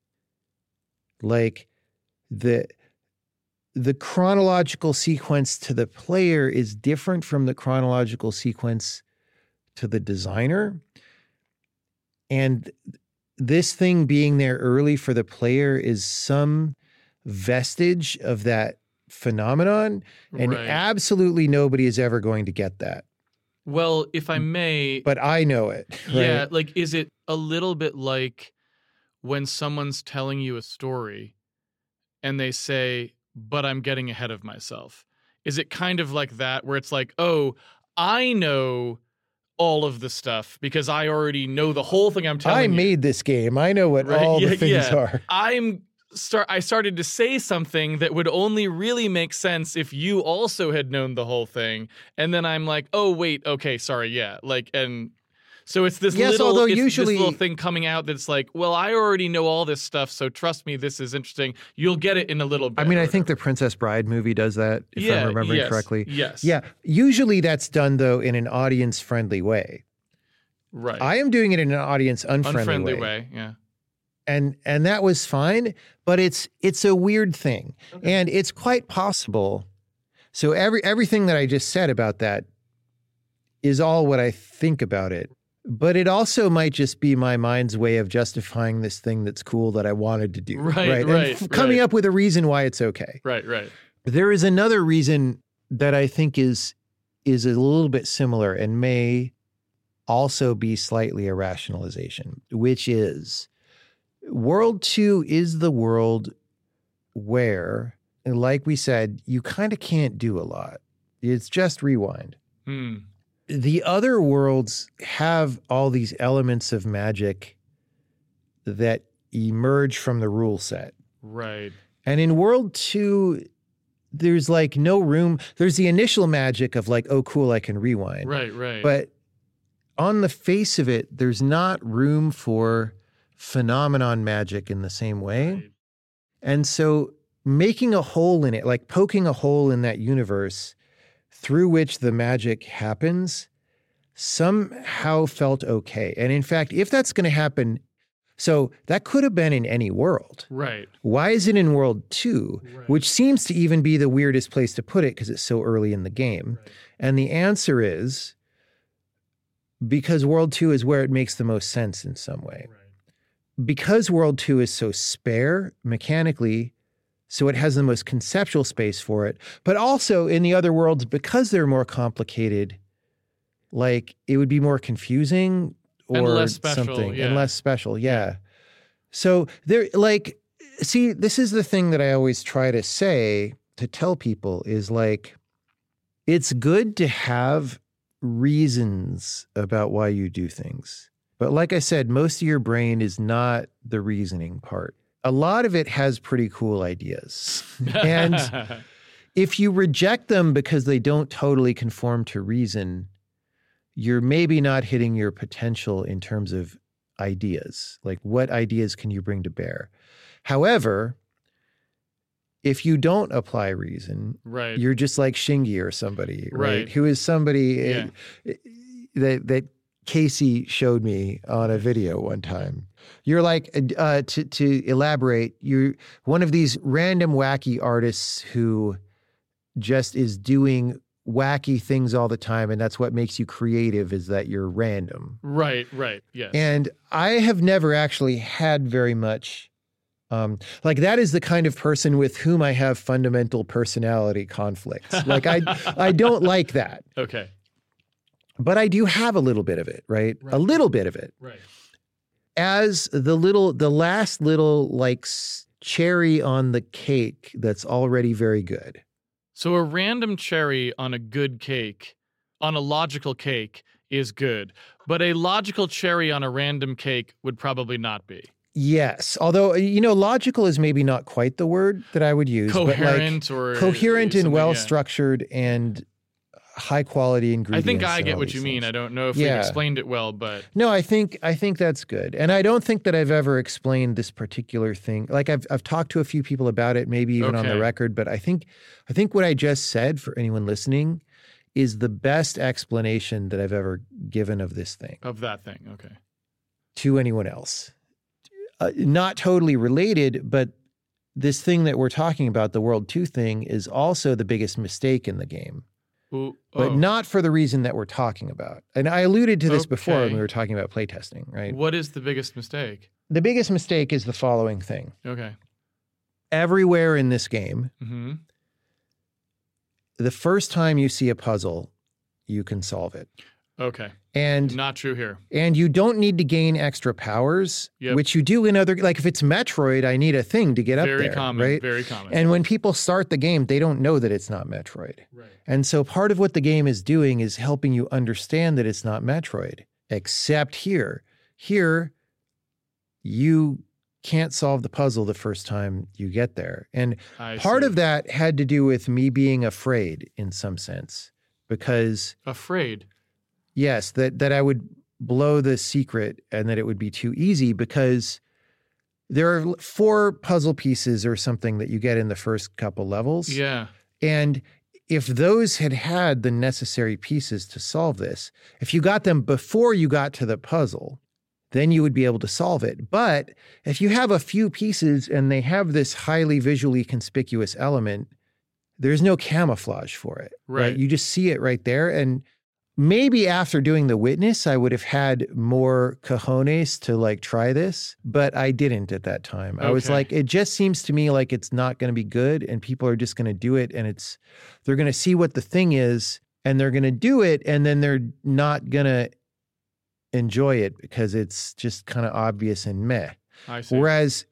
Like the the chronological sequence to the player is different from the chronological sequence to the designer. And this thing being there early for the player is some vestige of that phenomenon. And Right. absolutely nobody is ever going to get that. Well, if I may, But I know it. Right? yeah, like, is it a little bit like when someone's telling you a story and they say, but I'm getting ahead of myself? Is it kind of like that where it's like, oh, I know all of the stuff because I already know the whole thing I'm telling I you. made this game. I know what Right, all yeah, the things yeah. are. I'm start I started to say something that would only really make sense if you also had known the whole thing. And then I'm like, oh wait, okay, sorry, yeah. Like, and so it's this Yes, little although it's usually- this little thing coming out that's like, well, I already know all this stuff, so trust me, this is interesting. You'll get it in a little bit. I mean, or I think the whatever. Princess Bride movie does that, if Yeah, I'm remembering yes, correctly. Yes. Yeah. Usually that's done, though, in an audience-friendly way. Right. I am doing it in an audience-unfriendly Unfriendly way. way, yeah. And and that was fine, but it's it's a weird thing. And it's quite possible. So every everything that I just said about that is all what I think about it. But it also might just be my mind's way of justifying this thing that's cool that I wanted to do. Right, And right, f- coming right. up with a reason why it's okay. Right, right. There is another reason that I think is is a little bit similar and may also be slightly a rationalization, which is World Two is the world where, like we said, you kind of can't do a lot. It's just rewind. Hmm. The other worlds have all these elements of magic that emerge from the rule set. Right. And in World Two, there's like no room. There's the initial magic of like, oh, cool, I can rewind. Right, right. But on the face of it, there's not room for phenomenon magic in the same way. Right. And so making a hole in it, like poking a hole in that universe through which the magic happens, somehow felt okay. And in fact, if that's going to happen, so that could have been in any world. Right. Why is it in World Two, Right. which seems to even be the weirdest place to put it because it's so early in the game? Right. And the answer is because World Two is where it makes the most sense in some way. Right. Because World Two is so spare mechanically, so it has the most conceptual space for it, but also in the other worlds, because they're more complicated, like it would be more confusing or And less special, something yeah. and less special. Yeah. So there, like, see, this is the thing that I always try to say to tell people is like, it's good to have reasons about why you do things. But like I said, most of your brain is not the reasoning part. A lot of it has pretty cool ideas. And if you reject them because they don't totally conform to reason, you're maybe not hitting your potential in terms of ideas. Like, what ideas can you bring to bear? However, if you don't apply reason, Right. you're just like Shingi or somebody, right? Right. Who is somebody Yeah. uh, that that Casey showed me on a video one time. You're like, uh, to to elaborate, you're one of these random wacky artists who just is doing wacky things all the time, and that's what makes you creative, is that you're random. Right, right. Yes. And I have never actually had very much, um, like that is the kind of person with whom I have fundamental personality conflicts. Like I, I don't like that, okay. but I do have a little bit of it, right? Right. A little bit of it. Right. As the little, the last little like s- cherry on the cake that's already very good. So a random cherry on a good cake, on a logical cake, is good. But a logical cherry on a random cake would probably not be. Yes. Although, you know, logical is maybe not quite the word that I would use. Coherent but like or coherent and something, well yeah. structured and high quality I ingredients. think I and get all what these you mean. things. I don't know if Yeah. we explained it well, but No, I think I think that's good. And I don't think that I've ever explained this particular thing. Like I've I've talked to a few people about it, maybe even on the Okay. record, but I think I think what I just said for anyone listening is the best explanation that I've ever given of this thing of that thing. Okay. to anyone else. Uh, not totally related, but this thing that we're talking about, the World two thing, is also the biggest mistake in the game. Ooh, But oh. not for the reason that we're talking about. And I alluded to this before when Okay. we were talking about playtesting, right? What is the biggest mistake? The biggest mistake is the following thing. Okay. Everywhere in this game, Mm-hmm. the first time you see a puzzle, you can solve it. Okay. And Not true here. and you don't need to gain extra powers, Yep. which you do in other, like if it's Metroid, I need a thing to get up Very there, common. right? Very common. And when people start the game, they don't know that it's not Metroid. right. And so part of what the game is doing is helping you understand that it's not Metroid, except here. Here, you can't solve the puzzle the first time you get there. And I part see. of that had to do with me being afraid in some sense, because Afraid. yes, that, that I would blow the secret and that it would be too easy, because there are four puzzle pieces or something that you get in the first couple levels. Yeah. And if those had had the necessary pieces to solve this, if you got them before you got to the puzzle, then you would be able to solve it. But if you have a few pieces and they have this highly visually conspicuous element, there's no camouflage for it. Right. You just see it right there. And maybe after doing The Witness, I would have had more cojones to like try this, but I didn't at that time. I was Okay. like, it just seems to me like it's not going to be good and people are just going to do it and it's, they're going to see what the thing is and they're going to do it and then they're not going to enjoy it because it's just kind of obvious and meh. I see. Whereas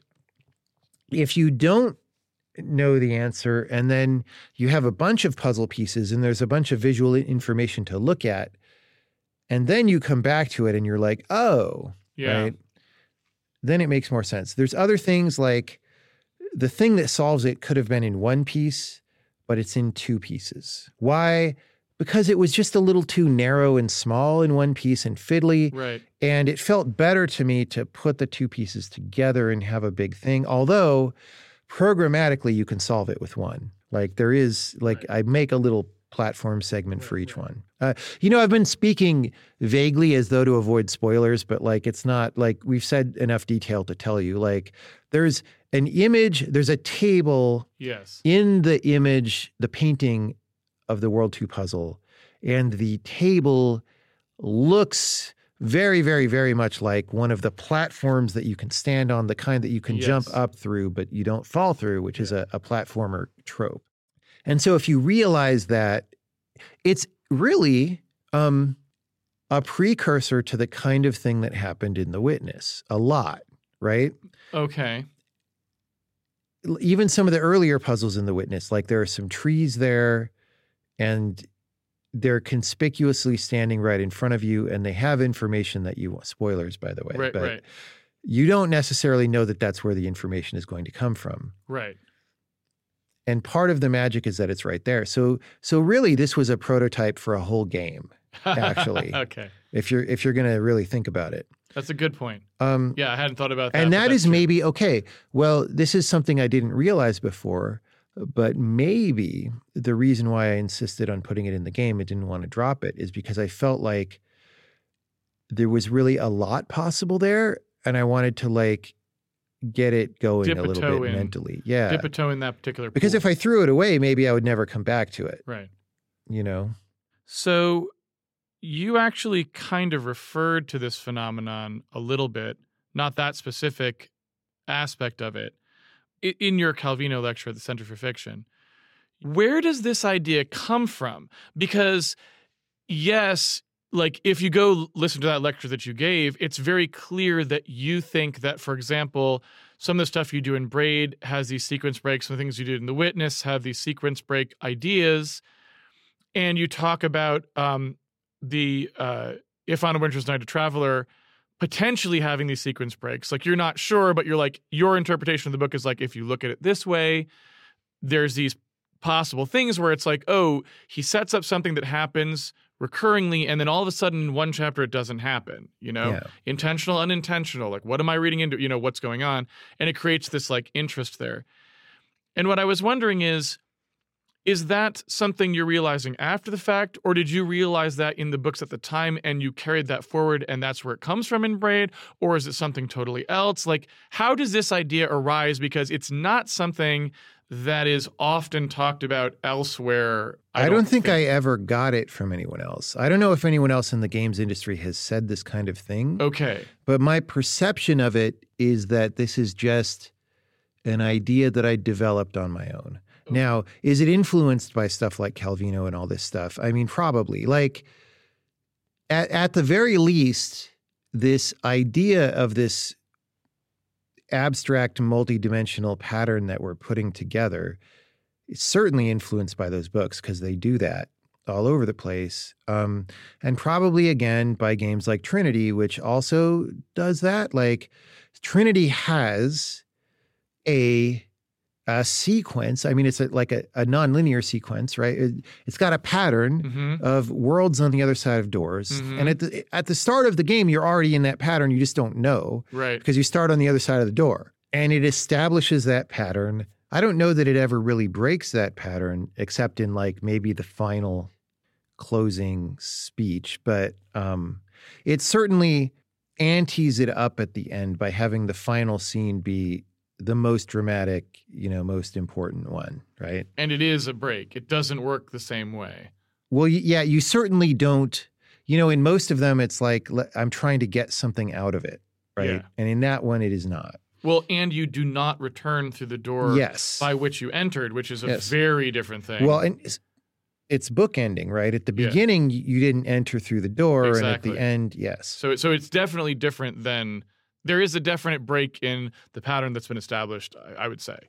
if you don't know the answer and then you have a bunch of puzzle pieces and there's a bunch of visual information to look at, and then you come back to it and you're like, oh, Yeah. right? Then it makes more sense. There's other things like the thing that solves it could have been in one piece, but it's in two pieces. Why? Because it was just a little too narrow and small in one piece and fiddly. Right. And it felt better to me to put the two pieces together and have a big thing. Although programmatically you can solve it with one. Like there is, like I make a little platform segment for each one. Uh, you know, I've been speaking vaguely as though to avoid spoilers, but like it's not like we've said enough detail to tell you. Like there's an image, there's a table Yes. in the image, the painting of the World two puzzle, and the table looks very, very, very much like one of the platforms that you can stand on, the kind that you can Yes. jump up through, but you don't fall through, which is a, a platformer trope. And so if you realize that, it's really um, a precursor to the kind of thing that happened in The Witness a lot, right? Okay. Even some of the earlier puzzles in The Witness, like there are some trees there and they're conspicuously standing right in front of you and they have information that you want. Spoilers, by the way. Right. but Right. you don't necessarily know that that's where the information is going to come from. Right. And part of the magic is that it's right there. So, so really this was a prototype for a whole game, actually, Okay. if you're, if you're going to really think about it. That's a good point. Um, Yeah, I hadn't thought about that. and but that that's is true. maybe, okay, well, this is something I didn't realize before, but maybe the reason why I insisted on putting it in the game and didn't want to drop it is because I felt like there was really a lot possible there. And I wanted to like get it going Dip a a little toe bit in. mentally. Yeah. dip a toe in that particular Because pool. if I threw it away, maybe I would never come back to it, Right. you know? So you actually kind of referred to this phenomenon a little bit, not that specific aspect of it, i- in your Calvino lecture at the Center for Fiction. Where does this idea come from? Because, yes, like if you go listen to that lecture that you gave, it's very clear that you think that, for example, some of the stuff you do in Braid has these sequence breaks. Some of the things you did in The Witness have these sequence break ideas. And you talk about um, the uh, If on a Winter's Night a Traveler potentially having these sequence breaks. Like you're not sure, but you're like, your interpretation of the book is like, if you look at it this way, there's these possible things where it's like, oh, he sets up something that happens recurringly, and then all of a sudden in one chapter it doesn't happen, you know, Yeah. intentional, unintentional. Like, what am I reading into, you know, what's going on? And it creates this like interest there. And what I was wondering is, is that something you're realizing after the fact, or did you realize that in the books at the time and you carried that forward and that's where it comes from in Braid? Or is it something totally else? Like, how does this idea arise? Because it's not something that is often talked about elsewhere. I, I don't, don't think, think I ever got it from anyone else. I don't know if anyone else in the games industry has said this kind of thing. Okay. But my perception of it is that this is just an idea that I developed on my own. Okay. Now, is it influenced by stuff like Calvino and all this stuff? I mean, probably. Like, at, at the very least, this idea of this abstract multidimensional pattern that we're putting together is certainly influenced by those books because they do that all over the place. Um, and probably, again, by games like Trinity, which also does that. Like, Trinity has a, a sequence. I mean, it's a, like a, a nonlinear sequence, right? It, it's got a pattern mm-hmm. of worlds on the other side of doors. Mm-hmm. And at the, at the start of the game, you're already in that pattern. You just don't know. Right. Because you start on the other side of the door. And it establishes that pattern. I don't know that it ever really breaks that pattern, except in like maybe the final closing speech. But um, it certainly antes it up at the end by having the final scene be the most dramatic, you know, most important one, right? And it is a break. It doesn't work the same way. Well, yeah, you certainly don't. You know, in most of them, it's like, I'm trying to get something out of it, right? Yeah. And in that one, it is not. Well, and you do not return through the door yes. by which you entered, which is a yes. very different thing. Well, and it's, it's bookending, right? At the Yeah. beginning, you didn't enter through the door, Exactly. and at the end, yes. So, so it's definitely different than, there is a definite break in the pattern that's been established, I, I would say.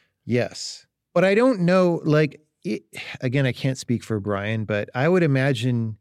Yes. But I don't know, like, it, again, I can't speak for Brian, but I would imagine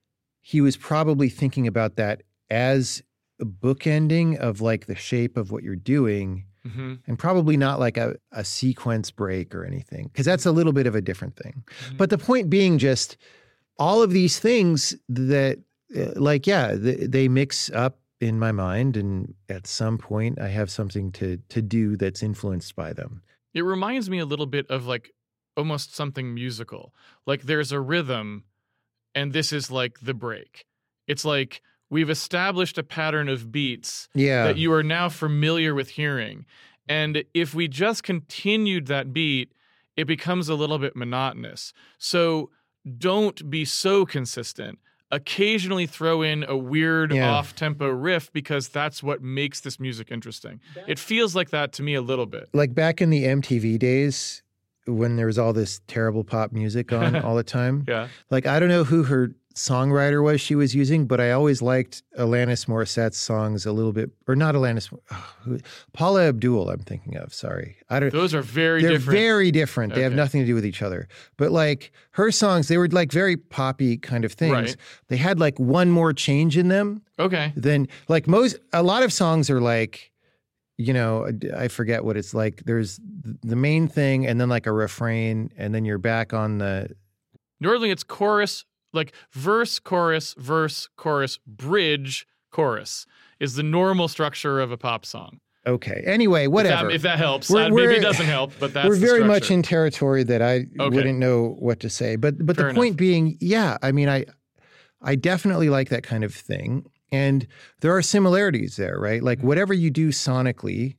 he was probably thinking about that as a bookending of like the shape of what you're doing, mm-hmm. and probably not like a, a sequence break or anything, because that's a little bit of a different thing. Mm-hmm. But the point being just all of these things that, uh, like, yeah, they, they mix up in my mind, and at some point I have something to to do that's influenced by them. It reminds me a little bit of like almost something musical. Like there's a rhythm, and this is like the break. It's like we've established a pattern of beats yeah. that you are now familiar with hearing. And if we just continued that beat, it becomes a little bit monotonous. So don't be so consistent. Occasionally throw in a weird yeah. off-tempo riff because that's what makes this music interesting. It feels like that to me a little bit. Like back in the M T V days when there was all this terrible pop music on all the time. Yeah. Like, I don't know who her songwriter was she was using, but I always liked Alanis Morissette's songs a little bit, or not Alanis, oh, who, Paula Abdul, I'm thinking of, sorry. I don't, Those are very they're different. very different. They have Okay. nothing to do with each other. But like her songs, they were like very poppy kind of things. Right. They had like one more change in them Okay. than like most, a lot of songs are like, you know, I forget what it's like. There's the main thing and then like a refrain, and then you're back on the. Normally it's chorus, like verse, chorus, verse, chorus, bridge, chorus is the normal structure of a pop song. Okay. Anyway, whatever. If that, if that helps. We're- Uh, maybe we're- it doesn't help, but that's We're the very much structure. in territory that I Okay. wouldn't know what to say. But but Fair the point enough. being, yeah, I mean, I I definitely like that kind of thing. And there are similarities there, right? Like whatever you do sonically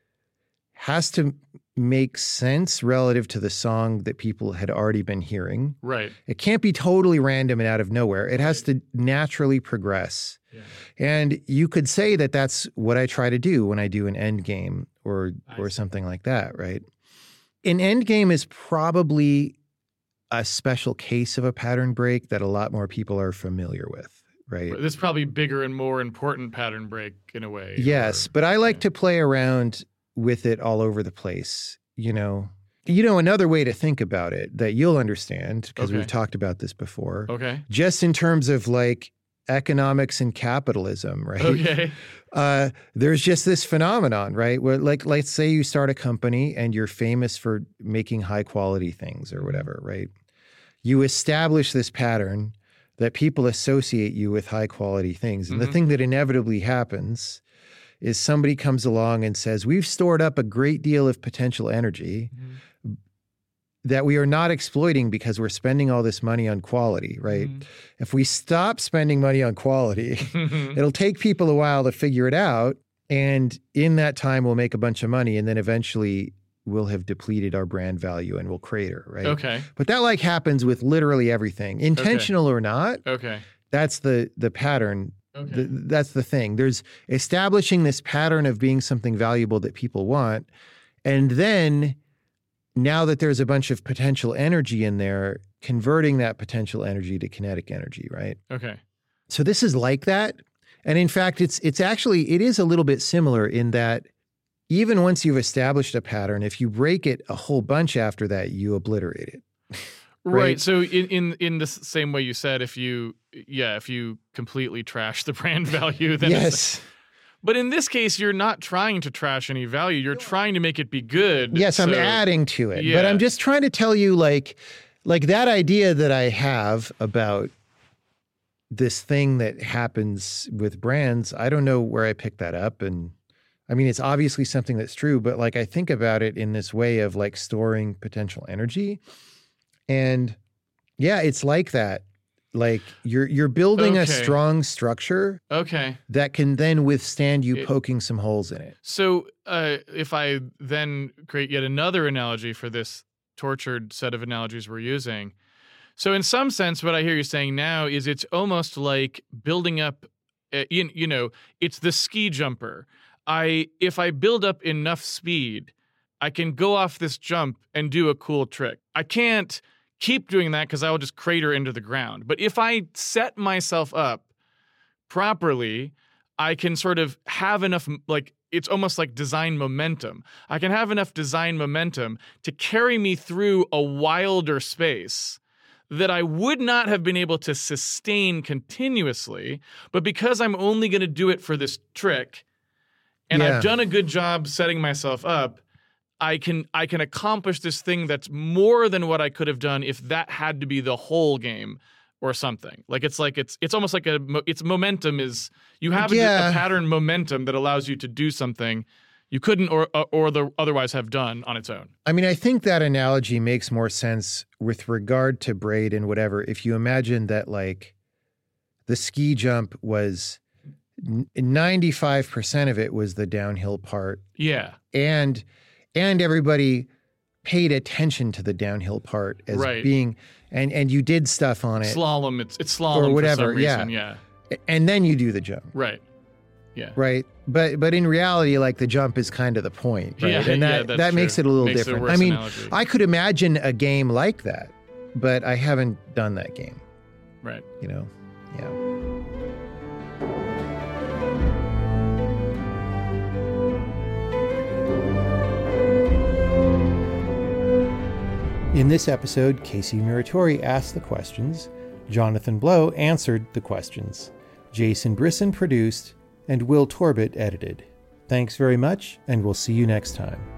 has to make sense relative to the song that people had already been hearing. Right. It can't be totally random and out of nowhere. It has to naturally progress. Yeah. And you could say that that's what I try to do when I do an end game or I or see. something like that, right? An end game is probably a special case of a pattern break that a lot more people are familiar with, right? This is probably bigger and more important pattern break in a way. Yes, or- but I like yeah. to play around with it all over the place, you know. You know, another way to think about it that you'll understand, because Okay. we've talked about this before, Okay. just in terms of like economics and capitalism, right? Okay. Uh, there's just this phenomenon, right? Where like, let's say you start a company and you're famous for making high quality things or whatever, right? You establish this pattern that people associate you with high quality things. And Mhm. the thing that inevitably happens is somebody comes along and says, we've stored up a great deal of potential energy Mhm. that we are not exploiting because we're spending all this money on quality, right? Mhm. If we stop spending money on quality, Mhm. it'll take people a while to figure it out. And in that time, we'll make a bunch of money. And then eventually we'll have depleted our brand value and we'll crater, right? Okay. But that like happens with literally everything, intentional or not. Okay. That's the the pattern. Okay. The, that's the thing. There's establishing this pattern of being something valuable that people want. And then now that there's a bunch of potential energy in there, converting that potential energy to kinetic energy, right? Okay. So this is like that. And in fact, it's it's actually, it is a little bit similar in that even once you've established a pattern, if you break it a whole bunch after that, you obliterate it. Right. Right. So in, in in the same way you said, if you yeah, if you completely trash the brand value, then it's, Yes. but in this case, you're not trying to trash any value. You're trying to make it be good. Yes, I'm So- adding to it. But yeah. I'm just trying to tell you like like that idea that I have about this thing that happens with brands, I don't know where I picked that up. And I mean, it's obviously something that's true, but like I think about it in this way of like storing potential energy. And yeah, it's like that. Like you're you're building a Okay. strong structure Okay. that can then withstand you It- poking some holes in it. So uh, if I then create yet another analogy for this tortured set of analogies we're using. So in some sense, what I hear you saying now is it's almost like building up, uh, you, you know, it's the ski jumper. I if I build up enough speed, I can go off this jump and do a cool trick. I can't keep doing that because I will just crater into the ground. But if I set myself up properly, I can sort of have enough, like, it's almost like design momentum. I can have enough design momentum to carry me through a wilder space that I would not have been able to sustain continuously. But because I'm only going to do it for this trick, and Yeah. I've done a good job setting myself up, I can I can accomplish this thing that's more than what I could have done if that had to be the whole game or something. Like it's like it's it's almost like a mo- it's momentum is you have a- Yeah. a, pattern momentum that allows you to do something you couldn't or or the otherwise have done on its own. I mean, I think that analogy makes more sense with regard to braid and whatever. If you imagine that like the ski jump was ninety-five percent of it was the downhill part, Yeah. and and everybody paid attention to the downhill part as Right. being and and you did stuff on it, Slalom, it's it's slalom Or whatever, for some yeah. reason. Yeah. and then you do the jump, Right. Yeah. right? But but in reality, like the jump is kind of the point, right? Yeah, and yeah, that that's that true. makes it a little Makes it a different. worse I mean, analogy. I could imagine a game like that, but I haven't done that game. Right. You know, yeah. In this episode, Casey Muratori asked the questions, Jonathan Blow answered the questions, Jason Brisson produced, and Will Torbett edited. Thanks very much, and we'll see you next time.